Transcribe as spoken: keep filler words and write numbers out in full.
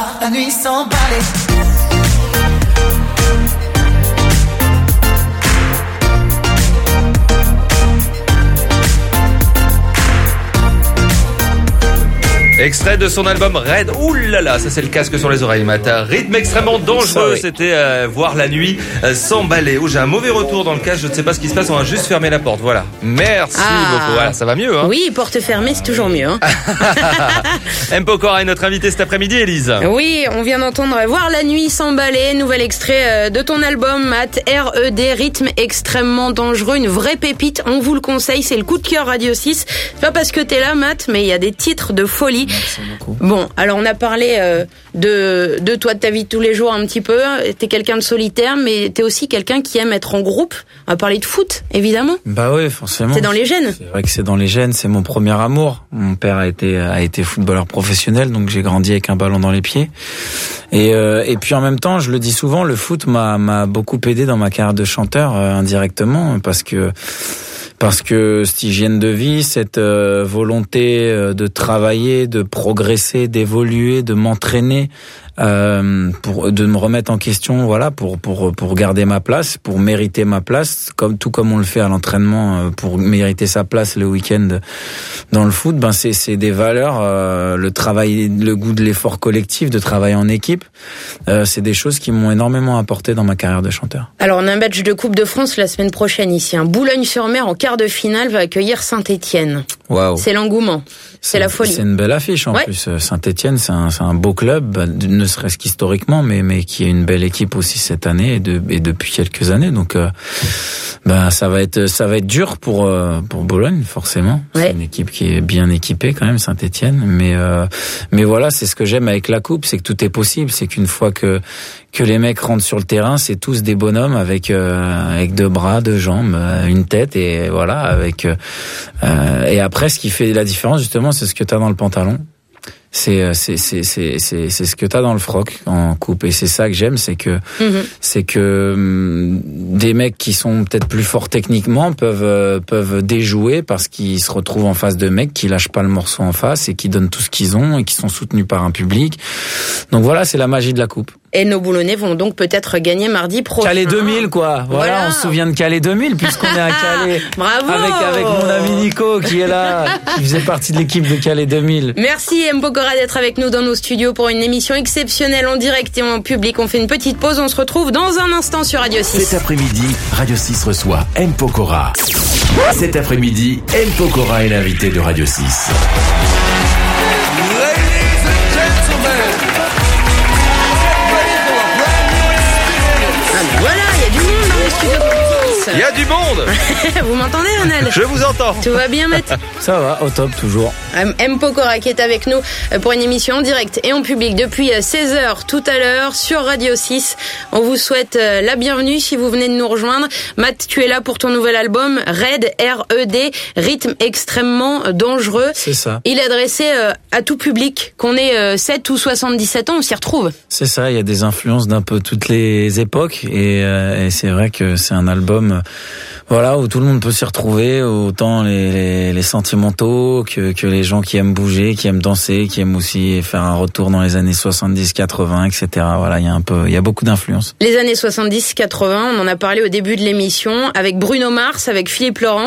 la nuit s'emballer. Extrait de son album Red. Ouh là là, ça c'est le casque sur les oreilles, Matin. Rythme extrêmement dangereux. C'était euh, voir la nuit euh, s'emballer. Oh, j'ai un mauvais retour dans le casque. Je ne sais pas ce qui se passe. On va juste fermer la porte. Voilà. Merci ah. beaucoup. Voilà, ça va mieux. Hein. Oui, porte fermée, c'est toujours mieux. Hein. M. Pokora est notre invité cet après-midi, Élise. Oui, on vient d'entendre Voir la nuit s'emballer. Nouvel extrait de ton album, Matt. R E D, rythme extrêmement dangereux. Une vraie pépite. On vous le conseille. C'est le coup de cœur Radio six. C'est pas parce que t'es là, Matt, mais il y a des titres de folie. Bon, alors on a parlé euh, de de toi, de ta vie de tous les jours un petit peu. T'es quelqu'un de solitaire, mais t'es aussi quelqu'un qui aime être en groupe. On va parler de foot, évidemment. Bah oui, forcément. C'est dans les gènes. C'est vrai que c'est dans les gènes. C'est mon premier amour. Mon père a été a été footballeur professionnel, donc j'ai grandi avec un ballon dans les pieds. Et euh, et puis en même temps, je le dis souvent, le foot m'a m'a beaucoup aidé dans ma carrière de chanteur euh, indirectement, parce que. Parce que cette hygiène de vie, cette euh, volonté euh, de travailler, de progresser, d'évoluer, de m'entraîner, euh, pour de me remettre en question, voilà, pour pour pour garder ma place, pour mériter ma place, comme tout comme on le fait à l'entraînement, euh, pour mériter sa place le week-end dans le foot. Ben c'est c'est des valeurs, euh, le travail, le goût de l'effort collectif, de travailler en équipe. Euh, c'est des choses qui m'ont énormément apporté dans ma carrière de chanteur. Alors on a un match de Coupe de France la semaine prochaine ici. Un Boulogne-sur-Mer en quart de finale va accueillir Saint-Étienne. Waouh. C'est l'engouement. C'est, c'est la folie. C'est une belle affiche en ouais. plus. Saint-Étienne, c'est un, c'est un beau club, ne serait-ce qu'historiquement, mais mais qui est une belle équipe aussi cette année et, de, et depuis quelques années. Donc, euh, ben ça va être ça va être dur pour euh, pour Bologne forcément. Ouais. C'est une équipe qui est bien équipée quand même, Saint-Étienne. Mais euh, mais voilà, c'est ce que j'aime avec la coupe, c'est que tout est possible. C'est qu'une fois que que les mecs rentrent sur le terrain, c'est tous des bonhommes avec euh, avec deux bras, deux jambes, une tête et voilà avec euh, et après ce qui fait la différence justement, c'est ce que t'as dans le pantalon. C'est c'est c'est c'est c'est c'est ce que t'as dans le froc en coupe, et c'est ça que j'aime, c'est que mm-hmm. c'est que hum, des mecs qui sont peut-être plus forts techniquement peuvent euh, peuvent déjouer parce qu'ils se retrouvent en face de mecs qui lâchent pas le morceau en face et qui donnent tout ce qu'ils ont et qui sont soutenus par un public. Donc voilà, c'est la magie de la coupe. Et nos Boulonnais vont donc peut-être gagner mardi prochain. Calais deux mille, quoi. Voilà, voilà, on se souvient de Calais deux mille, puisqu'on est à Calais. Bravo! Avec, avec mon ami Nico, qui est là, qui faisait partie de l'équipe de Calais deux mille. Merci, M. Pokora, d'être avec nous dans nos studios pour une émission exceptionnelle en direct et en public. On fait une petite pause, on se retrouve dans un instant sur Radio six. Cet après-midi, Radio six reçoit M. Pokora. Cet après-midi, M. Pokora est l'invité de Radio six. Voilà, il y a du monde dans le studio. Il y a du monde. Vous m'entendez, Ronald? Je vous entends. Tout va bien, Matt? Ça va, au top, toujours. M. Pokora qui est avec nous pour une émission en direct et en public depuis seize heures tout à l'heure sur Radio six. On vous souhaite la bienvenue si vous venez de nous rejoindre. Matt, tu es là pour ton nouvel album, Red, R E D, rythme extrêmement dangereux. C'est ça. Il est adressé à tout public, qu'on ait sept ou soixante-dix-sept ans, on s'y retrouve. C'est ça, il y a des influences d'un peu toutes les époques et, euh, et c'est vrai que c'est un album voilà, où tout le monde peut s'y retrouver, autant les, les, les sentimentaux que, que les gens qui aiment bouger, qui aiment danser, qui aiment aussi faire un retour dans les années soixante-dix, quatre-vingts, et cetera. Voilà, il y a un peu, il y a beaucoup d'influences. Les années soixante-dix, quatre-vingts, on en a parlé au début de l'émission avec Bruno Mars, avec Philippe Laurent.